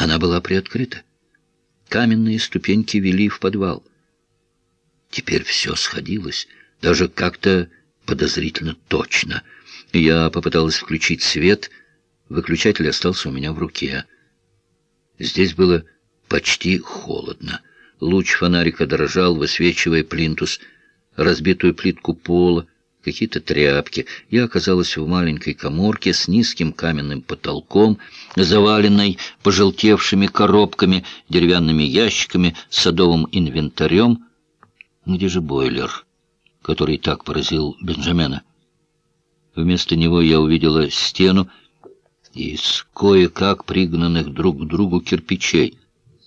Она была приоткрыта. Каменные ступеньки вели в подвал. Теперь все сходилось, даже как-то подозрительно точно. Я попыталась включить свет. Выключатель остался у меня в руке. Здесь было почти холодно. Луч фонарика дрожал, высвечивая плинтус, разбитую плитку пола, какие-то тряпки. Я оказалась в маленькой каморке с низким каменным потолком, заваленной пожелтевшими коробками, деревянными ящиками, садовым инвентарем. Где же бойлер, который так поразил Бенджамина? Вместо него я увидела стену из кое-как пригнанных друг к другу кирпичей.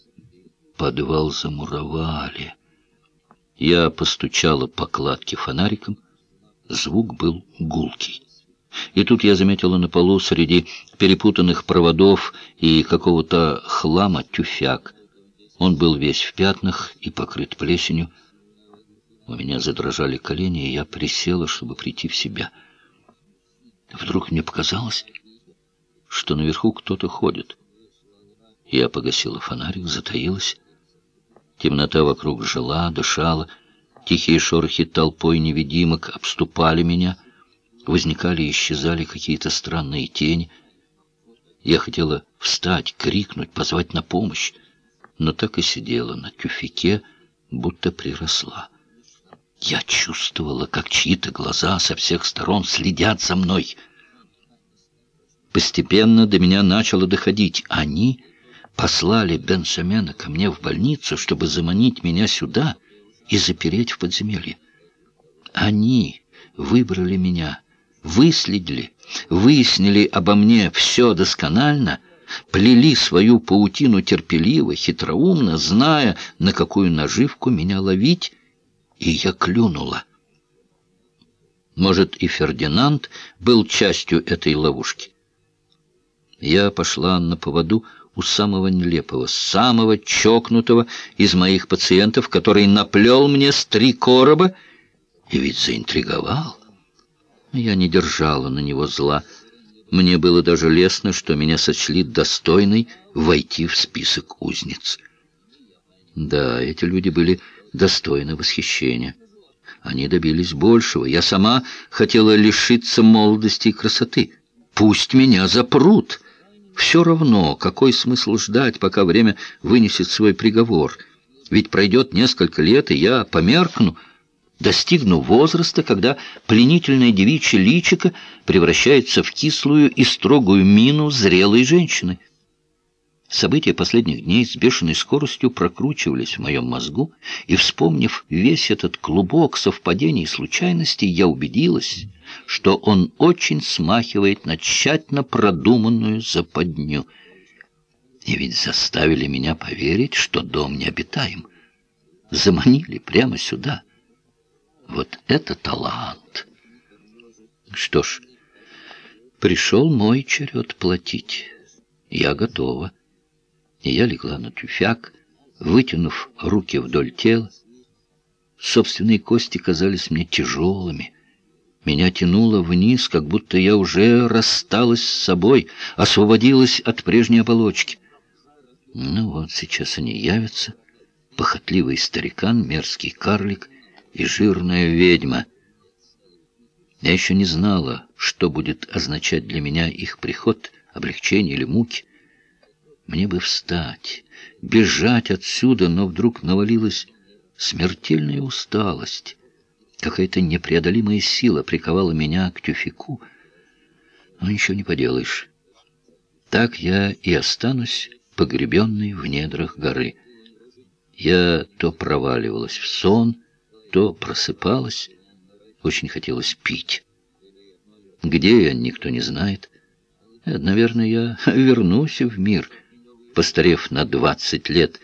Подвал замуровали. Я постучала по кладке фонариком. Звук был гулкий. И тут я заметила на полу среди перепутанных проводов и какого-то хлама тюфяк. Он был весь в пятнах и покрыт плесенью. У меня задрожали колени, и я присела, чтобы прийти в себя. Вдруг мне показалось, что наверху кто-то ходит. Я погасила фонарик, затаилась. Темнота вокруг жила, дышала. Тихие шорохи толпой невидимок обступали меня. Возникали и исчезали какие-то странные тени. Я хотела встать, крикнуть, позвать на помощь, но так и сидела на тюфяке, будто приросла. Я чувствовала, как чьи-то глаза со всех сторон следят за мной. Постепенно до меня начало доходить. Они послали Бенджамина ко мне в больницу, чтобы заманить меня сюда и запереть в подземелье. Они выбрали меня, выследили, выяснили обо мне все досконально, плели свою паутину терпеливо, хитроумно, зная, на какую наживку меня ловить, и я клюнула. Может, и Фердинанд был частью этой ловушки. Я пошла на поводу у самого нелепого, самого чокнутого из моих пациентов, который наплел мне с 3 короба и ведь заинтриговал. Я не держала на него зла. Мне было даже лестно, что меня сочли достойной войти в список узниц. Да, эти люди были достойны восхищения. Они добились большего. Я сама хотела лишиться молодости и красоты. Пусть меня запрут. Все равно, какой смысл ждать, пока время вынесет свой приговор? Ведь пройдет несколько лет, и я померкну, достигну возраста, когда пленительное девичье личико превращается в кислую и строгую мину зрелой женщины. События последних дней с бешеной скоростью прокручивались в моем мозгу, и, вспомнив весь этот клубок совпадений и случайностей, я убедилась, что он очень смахивает на тщательно продуманную западню. И ведь заставили меня поверить, что дом необитаем. Заманили прямо сюда. Вот это талант! Что ж, пришел мой черед платить. Я готова. И я легла на тюфяк, вытянув руки вдоль тела. Собственные кости казались мне тяжелыми. Меня тянуло вниз, как будто я уже рассталась с собой, освободилась от прежней оболочки. Ну вот, сейчас они явятся. Похотливый старикан, мерзкий карлик и жирная ведьма. Я еще не знала, что будет означать для меня их приход, облегчение или муки. Мне бы встать, бежать отсюда, но вдруг навалилась смертельная усталость. Какая-то непреодолимая сила приковала меня к тюфяку. Но ничего не поделаешь. Так я и останусь погребенной в недрах горы. Я то проваливалась в сон, то просыпалась. Очень хотелось пить. Где я, никто не знает. Наверное, я вернусь в мир, постарев на 20 лет,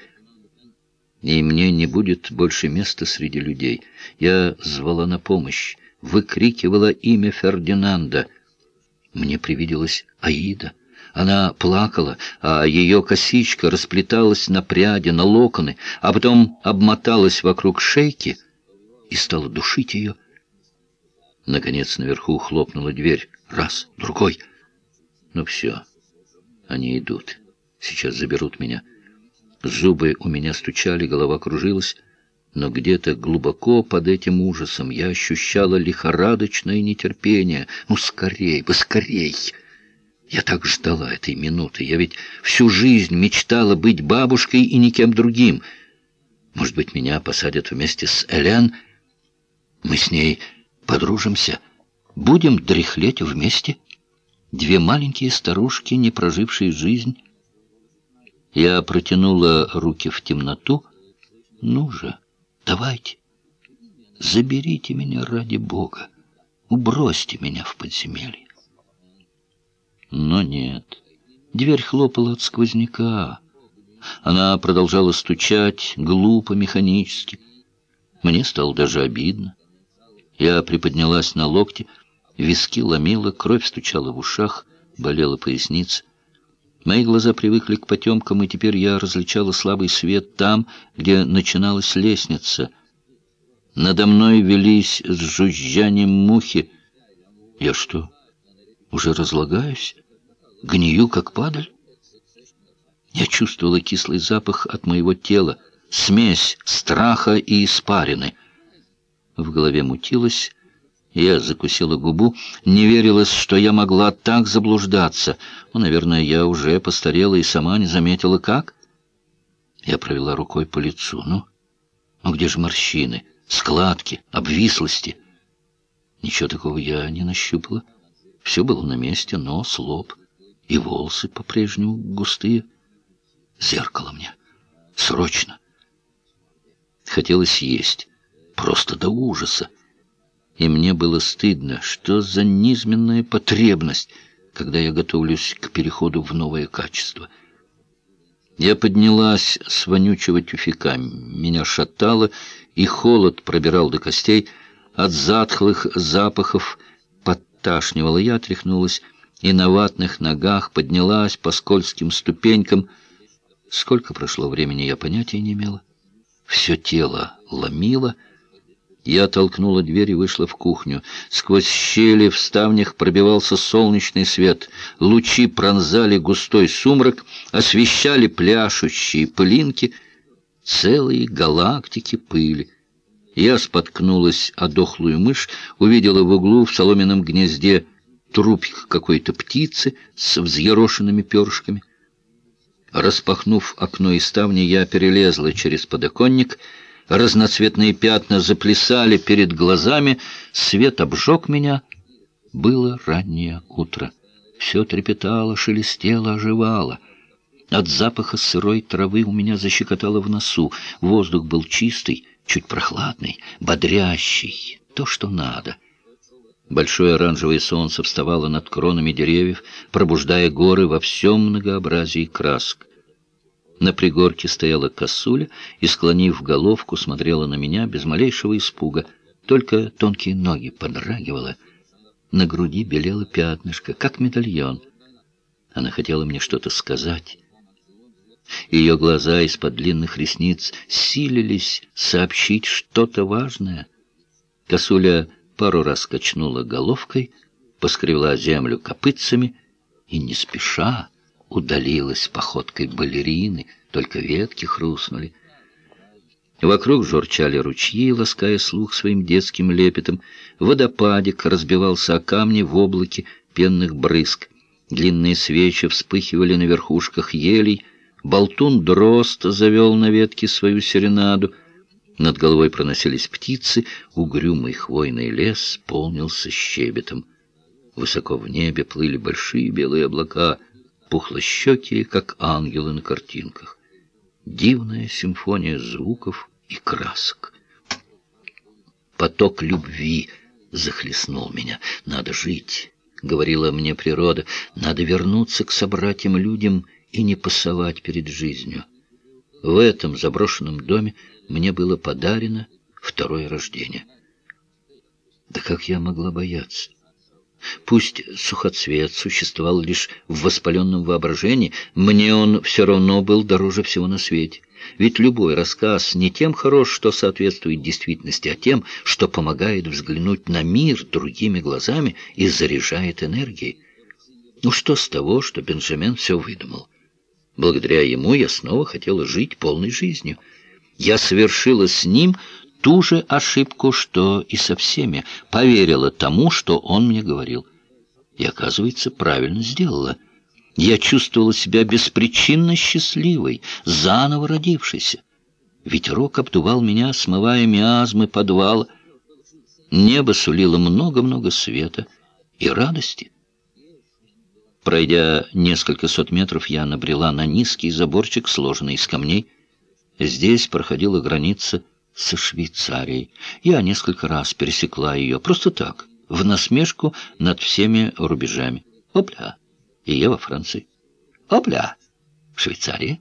и мне не будет больше места среди людей. Я звала на помощь, выкрикивала имя Фердинанда. Мне привиделась Аида. Она плакала, а ее косичка расплеталась на пряди, на локоны, а потом обмоталась вокруг шейки и стала душить ее. Наконец наверху хлопнула дверь. Раз, другой. Ну все, они идут. Сейчас заберут меня. Зубы у меня стучали, голова кружилась, но где-то глубоко под этим ужасом я ощущала лихорадочное нетерпение. Ну, скорей бы, скорей! Я так ждала этой минуты. Я ведь всю жизнь мечтала быть бабушкой и никем другим. Может быть, меня посадят вместе с Элен? Мы с ней подружимся, будем дряхлеть вместе. Две маленькие старушки, не прожившие жизнь. Я протянула руки в темноту. Ну же, давайте, заберите меня ради Бога, убросьте меня в подземелье. Но нет, дверь хлопала от сквозняка. Она продолжала стучать, глупо, механически. Мне стало даже обидно. Я приподнялась на локте, виски ломило, кровь стучала в ушах, болела поясница. Мои глаза привыкли к потемкам, и теперь я различала слабый свет там, где начиналась лестница. Надо мной велись с жужжанием мухи. Я что, уже разлагаюсь? Гнию, как падаль? Я чувствовала кислый запах от моего тела, смесь страха и испарины. В голове мутилось. Я закусила губу, не верилось, что я могла так заблуждаться. Ну, наверное, я уже постарела и сама не заметила, как. Я провела рукой по лицу. Ну где же морщины, складки, обвислости? Ничего такого я не нащупала. Все было на месте: нос, лоб и волосы по-прежнему густые. Зеркало мне. Срочно. Хотелось есть. Просто до ужаса. И мне было стыдно, что за низменная потребность, когда я готовлюсь к переходу в новое качество. Я поднялась с вонючего тюфяка. Меня шатало, и холод пробирал до костей. От затхлых запахов подташнивало. Я отряхнулась и на ватных ногах поднялась по скользким ступенькам. Сколько прошло времени, я понятия не имела. Все тело ломило. Я толкнула дверь и вышла в кухню. Сквозь щели в ставнях пробивался солнечный свет. Лучи пронзали густой сумрак, освещали пляшущие пылинки, целые галактики пыли. Я споткнулась о дохлую мышь, увидела в углу в соломенном гнезде трупик какой-то птицы с взъерошенными перышками. Распахнув окно и ставни, я перелезла через подоконник. Разноцветные пятна заплясали перед глазами, свет обжег меня. Было раннее утро. Все трепетало, шелестело, оживало. От запаха сырой травы у меня защекотало в носу. Воздух был чистый, чуть прохладный, бодрящий, то, что надо. Большое оранжевое солнце вставало над кронами деревьев, пробуждая горы во всем многообразии красок. На пригорке стояла косуля и, склонив головку, смотрела на меня без малейшего испуга. Только тонкие ноги подрагивала. На груди белело пятнышко, как медальон. Она хотела мне что-то сказать. Ее глаза из-под длинных ресниц силились сообщить что-то важное. Косуля пару раз качнула головкой, поскребла землю копытцами и не спеша удалилась походкой балерины, только ветки хрустнули. Вокруг журчали ручьи, лаская слух своим детским лепетом. Водопадик разбивался о камни в облаке пенных брызг. Длинные свечи вспыхивали на верхушках елей. Болтун-дрозд завел на ветке свою серенаду. Над головой проносились птицы, угрюмый хвойный лес полнился щебетом. Высоко в небе плыли большие белые облака, пухлощекие, как ангелы на картинках. Дивная симфония звуков и красок. Поток любви захлестнул меня. «Надо жить», — говорила мне природа, — «надо вернуться к собратьям-людям и не пасовать перед жизнью». В этом заброшенном доме мне было подарено второе рождение. Да как я могла бояться? Пусть сухоцвет существовал лишь в воспаленном воображении, мне он все равно был дороже всего на свете. Ведь любой рассказ не тем хорош, что соответствует действительности, а тем, что помогает взглянуть на мир другими глазами и заряжает энергией. Ну что с того, что Бенджамин все выдумал? Благодаря ему я снова хотела жить полной жизнью. Я совершила с ним ту же ошибку, что и со всеми, поверила тому, что он мне говорил. И, оказывается, правильно сделала. Я чувствовала себя беспричинно счастливой, заново родившейся. Ветерок обдувал меня, смывая миазмы подвала. Небо сулило много-много света и радости. Пройдя несколько сот метров, я набрела на низкий заборчик, сложенный из камней. Здесь проходила граница со Швейцарией. Я несколько раз пересекла ее, просто так, в насмешку над всеми рубежами. Опля! И я во Франции. Опля! В Швейцарии.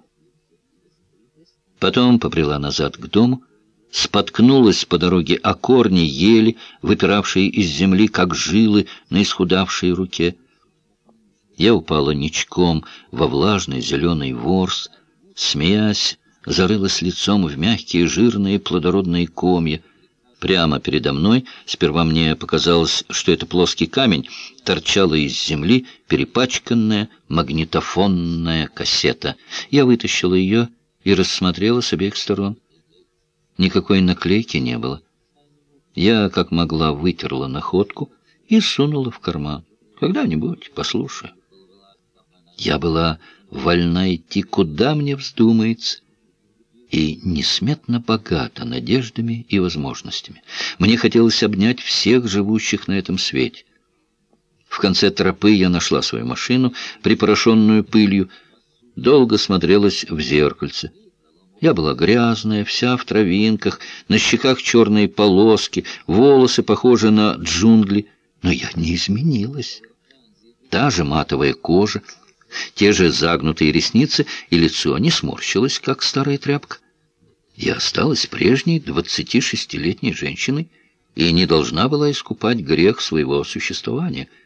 Потом побрела назад к дому, споткнулась по дороге о корни ели, выпиравшие из земли, как жилы на исхудавшей руке. Я упала ничком во влажный зеленый ворс, смеясь, зарылась лицом в мягкие, жирные, плодородные комья. Прямо передо мной, сперва мне показалось, что это плоский камень, торчала из земли перепачканная магнитофонная кассета. Я вытащила ее и рассмотрела с обеих сторон. Никакой наклейки не было. Я, как могла, вытерла находку и сунула в карман. Когда-нибудь послушаю. Я была вольна идти, куда мне вздумается, и несметно богата надеждами и возможностями. Мне хотелось обнять всех живущих на этом свете. В конце тропы я нашла свою машину, припорошенную пылью, долго смотрелась в зеркальце. Я была грязная, вся в травинках, на щеках черные полоски, волосы похожи на джунгли, но я не изменилась. Та же матовая кожа, те же загнутые ресницы, и лицо не сморщилось, как старая тряпка. Я осталась прежней 26-летней женщиной и не должна была искупать грех своего существования —